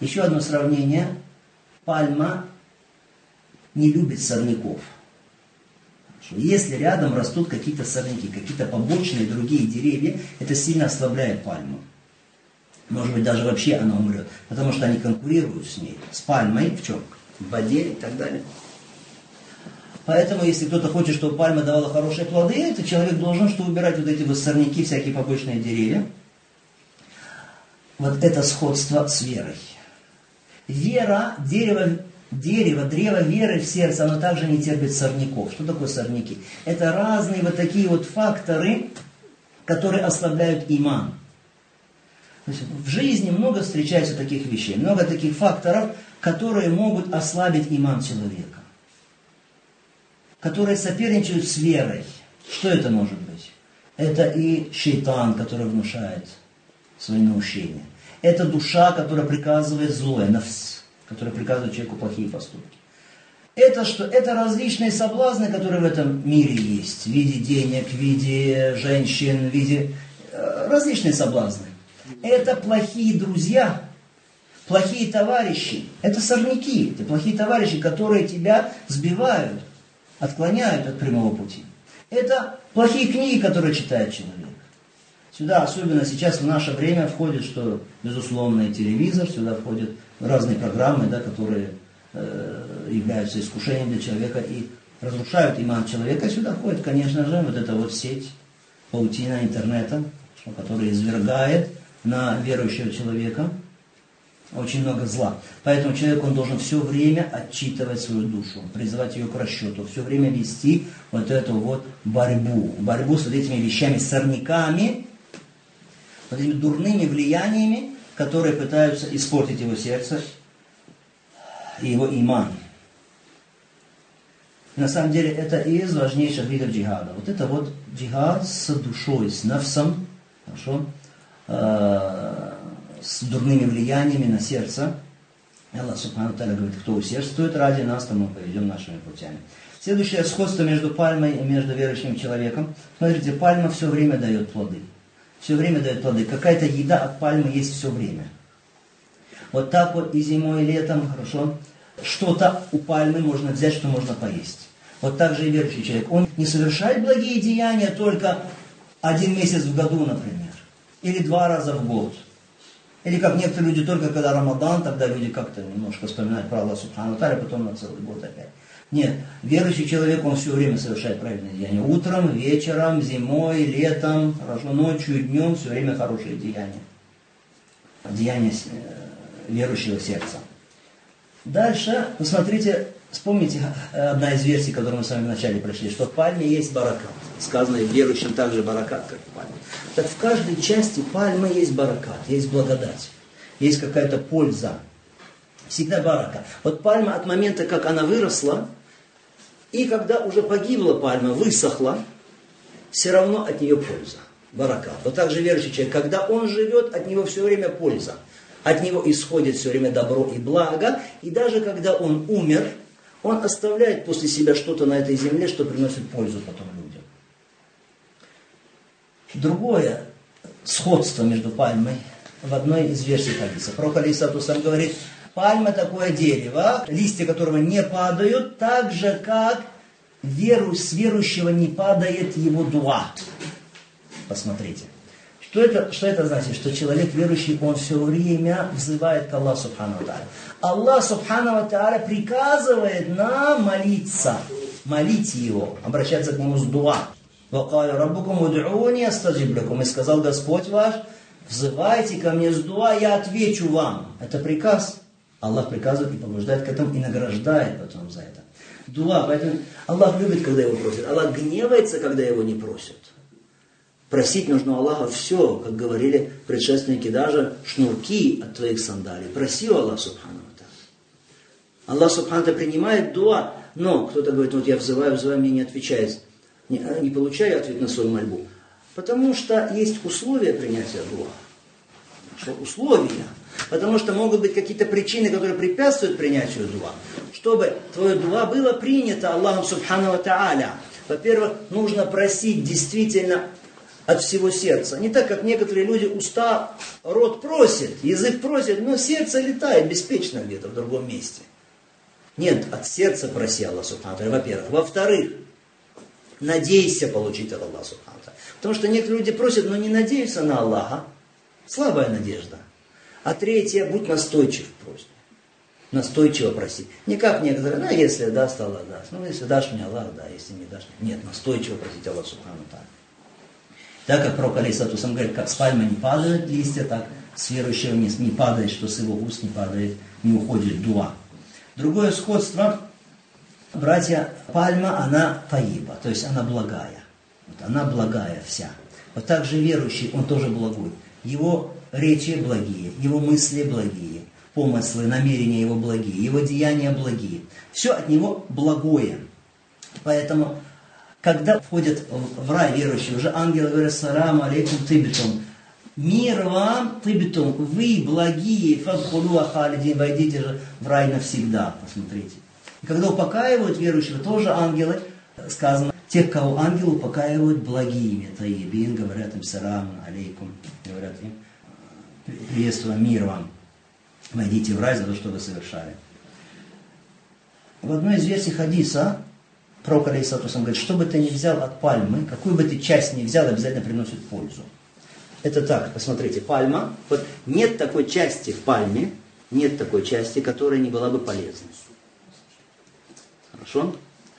Еще одно сравнение. Пальма не любит сорняков. Если рядом растут какие-то сорняки, какие-то побочные другие деревья, это сильно ослабляет пальму. Может быть, даже вообще она умрет, потому что они конкурируют с ней, с пальмой, в чем? В воде и так далее. Поэтому, если кто-то хочет, чтобы пальма давала хорошие плоды, то человек должен убирать вот эти вот сорняки, всякие побочные деревья. Вот это сходство с верой. Вера, древо веры в сердце, оно также не терпит сорняков. Что такое сорняки? Это разные вот такие вот факторы, которые ослабляют иман. То есть в жизни много встречается таких вещей, много таких факторов, которые могут ослабить иман человека, которые соперничают с верой. Что это может быть? Это и шейтан, который внушает свои наущения. Это душа, которая приказывает злое, нафс, которая приказывает человеку плохие поступки. Это что? Это различные соблазны, которые в этом мире есть. В виде денег, в виде женщин, в виде различные соблазны. Это плохие друзья, плохие товарищи. Это сорняки, это плохие товарищи, которые тебя сбивают, отклоняют от прямого пути. Это плохие книги, которые читает человек. Сюда, особенно сейчас в наше время, входит, что, безусловно, и телевизор, сюда входят разные программы, да, которые являются искушением для человека и разрушают иман человека. Сюда входит, конечно же, вот эта вот сеть, паутина интернета, которая извергает на верующего человека очень много зла. Поэтому человек, он должен все время отчитывать свою душу, призывать ее к расчету, все время вести вот эту вот борьбу с вот этими вещами, сорняками, вот этими дурными влияниями, которые пытаются испортить его сердце и его иман. И на самом деле это и из важнейших видов джихада. Вот это вот джихад с душой, с нафсом, хорошо, с дурными влияниями на сердце. Аллах Субхану Тааля говорит, кто усердствует ради нас, то мы поведем нашими путями. Следующее сходство между пальмой и между верующим человеком. Смотрите, пальма все время дает плоды. Все время дает плоды. Какая-то еда от пальмы есть все время. Вот так вот и зимой, и летом, хорошо, что-то у пальмы можно взять, что можно поесть. Вот так же и верующий человек. Он не совершает благие деяния только 1 месяц в году, например. Или 2 раза в год. Или как некоторые люди, только когда Рамадан, тогда люди как-то немножко вспоминают про Аллаха Субхану Тааля, потом на целый год опять. Нет, верующий человек, он все время совершает правильные деяния. Утром, вечером, зимой, летом, хорошо, ночью, днем, все время хорошие деяния. Деяния верующего сердца. Дальше, посмотрите, вспомните одна из версий, которую мы с вами вначале прочли, что в пальме есть баракат. Сказано, и верующим также баракат, как в пальме. Так в каждой части пальмы есть баракат, есть благодать, есть какая-то польза. Всегда барака. Вот пальма от момента, как она выросла, и когда уже погибла пальма, высохла, все равно от нее польза. Баракат. Вот так же верующий человек, когда он живет, от него все время польза. От него исходит все время добро и благо. И даже когда он умер, он оставляет после себя что-то на этой земле, что приносит пользу потом людям. Другое сходство между пальмой в одной из версий хадиса. Пророк алейхиссалату вассалям говорит, пальма такое дерево, листья которого не падают, так же, как с верующего не падает его дуа. Посмотрите. Что это значит? Что человек верующий, он все время взывает к Аллаху Субхану Тааля. Аллах Субхану Тааля приказывает нам молиться, молить Его, обращаться к Нему с дуа. وَقَالَ رَبُّكُمْ وَدْعُونِي أَسْتَجِبْ لَكُمْ. И сказал Господь ваш, взывайте ко мне с дуа, я отвечу вам. Это приказ. Аллах приказывает и побуждает к этому, и награждает потом за это. Дуа, поэтому Аллах любит, когда его просят. Аллах гневается, когда его не просят. Просить нужно у Аллаха все, как говорили предшественники, даже шнурки от твоих сандалий. Проси у Аллаха Субхану Тааля. Аллах Субхану Тааля принимает дуа, но кто-то говорит, вот я взываю, мне не отвечает. Не получаю ответ на свою мольбу. Потому что есть условия принятия дуа. Что условия? Потому что могут быть какие-то причины, которые препятствуют принятию дуа. Чтобы твое дуа было принято Аллахом Субхану Тааля. Во-первых, нужно просить действительно от всего сердца. Не так, как некоторые люди, уста, рот просит, язык просит, но сердце летает беспечно где-то в другом месте. Нет, от сердца проси Аллах Субхану ва тааля, во-первых. Во-вторых, надейся получить от Аллаха Субхану ва тааля. Потому что некоторые люди просят, но не надеются на Аллаха. Слабая надежда. А третье, будь настойчив в просьбе. Настойчиво проси. Не как некоторые, если даст, Аллах даст. Если дашь мне, Аллах, да, если не дашь, нет, настойчиво просить Аллаха Субхану ва тааля. Так как пророк алейхиссалату вассалям говорит, как с пальмы не падают листья, так с верующего не падает, что с его уст не падает, не уходит дуа. Другое сходство, братья, пальма, она таиба, то есть она благая. Вот она благая вся. Вот так же верующий, он тоже благой. Его речи благие, его мысли благие, помыслы, намерения его благие, его деяния благие. Все от него благое. Поэтому, когда входят в рай верующие, уже ангелы говорят: «Салам алейкум тибитум». Мир вам, тибитум, вы благие, фадхулу халидин, войдите же в рай навсегда. Посмотрите. И когда упокаивают верующего, тоже ангелы, сказано, тех, кого ангелы упокаивают благими, таибин, говорят им: «Салам алейкум», говорят им: «Приветствую, мир вам, войдите в рай за то, что вы совершали». В одной из версий хадиса пророк алейхиссалату вассалям говорит: что бы ты ни взял от пальмы, какую бы ты часть ни взял, обязательно приносит пользу. Это так, посмотрите, пальма, вот нет такой части в пальме, нет такой части, которая не была бы полезной. Хорошо?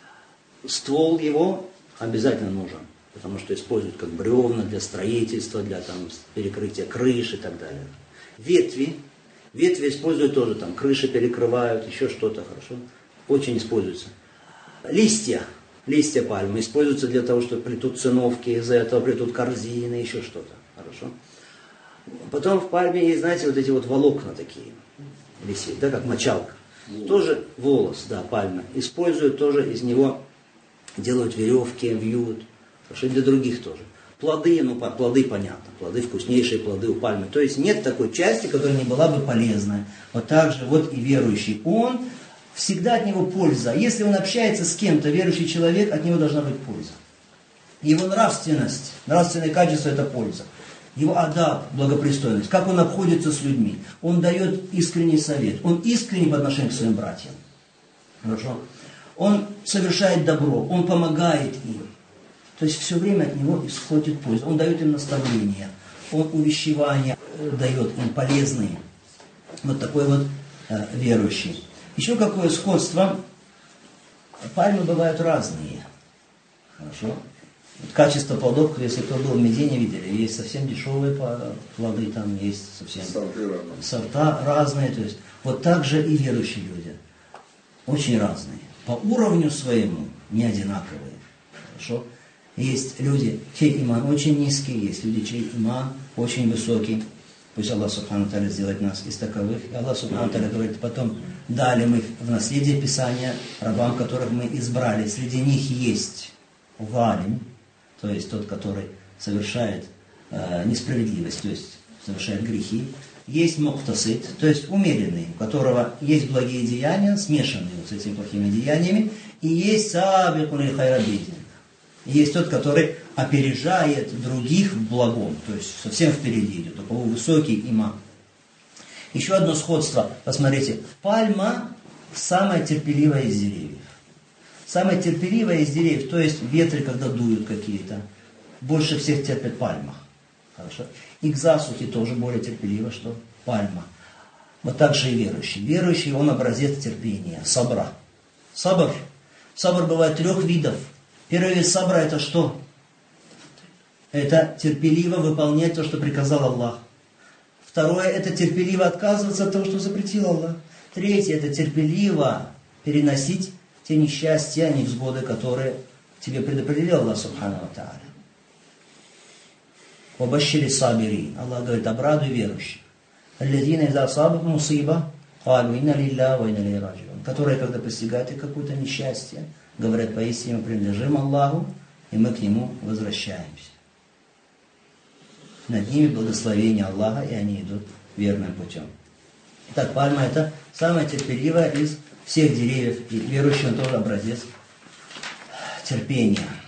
Ствол его обязательно нужен, потому что используют как бревна для строительства, для перекрытия крыш и так далее. Ветви используют тоже, крыши перекрывают, еще что-то, хорошо? Очень используются. Листья пальмы используются для того, что плетут циновки, из-за этого плетут корзины, еще что-то. Хорошо? Потом в пальме есть, знаете, вот эти вот волокна такие висят, да, как мочалка. Тоже волос, да, пальма. Используют тоже, из него делают веревки, вьют. Хорошо, и для других тоже. Плоды, плоды понятно, плоды вкуснейшие, плоды у пальмы. То есть нет такой части, которая не была бы полезна. Вот так же вот и верующий. Он, всегда от него польза. Если он общается с кем-то, верующий человек, от него должна быть польза. Его нравственность, нравственное качество – это польза. Его адаб, благопристойность, как он обходится с людьми. Он дает искренний совет. Он искренний по отношению к своим братьям. Хорошо? Он совершает добро, он помогает им. То есть все время от него исходит польза. Он дает им наставления, он увещевания дает им полезные. Вот такой вот верующий. Еще какое сходство. Пальмы бывают разные. Хорошо? Качество плодов, если кто был в Медине, видели, есть совсем дешевые плоды, там есть совсем сорта разные. То есть, вот так же и верующие люди. Очень разные. По уровню своему не одинаковые. Хорошо? Есть люди, чей иман очень низкий, есть люди, чей иман очень высокий. Пусть Аллах Субхану ва тааля сделает нас из таковых. И Аллах Субхану ва тааля говорит: потом дали мы в наследие Писания рабам, которых мы избрали. Среди них есть валим, то есть тот, который совершает несправедливость, то есть совершает грехи. Есть муктасид, то есть умеренный, у которого есть благие деяния, смешанные вот с этими плохими деяниями. И есть сабикун иль хайрабидин. Есть тот, который опережает других в благом, то есть совсем впереди идет, у кого высокий иман. Еще одно сходство, посмотрите, пальма самая терпеливая из деревьев. Самая терпеливая из деревьев, то есть ветры, когда дуют какие-то, больше всех терпят пальма. Хорошо? И к засухе тоже более терпеливо, что пальма. Вот так же и верующий. Верующий, он образец терпения, сабра. Сабр бывает 3 видов. Первый вид сабра это что? Это терпеливо выполнять то, что приказал Аллах. Второе, это терпеливо отказываться от того, что запретил Аллах. Третье, это терпеливо переносить те несчастья, невзгоды, которые тебе предопределил Аллах Субхану ва тааля. Вабашшири сабирин. Аллах говорит: обрадуй верующих. Аллазина иза асабахум мусиба, калу инна лилляхи ва инна илейхи раджиун. Которые, когда постигают их какое-то несчастье, говорят: поистине мы принадлежим Аллаху, и мы к Нему возвращаемся. Над ними благословение Аллаха, и они идут верным путем. Итак, пальма это самая терпеливая из всех деревьев, и верующий он тоже образец терпения.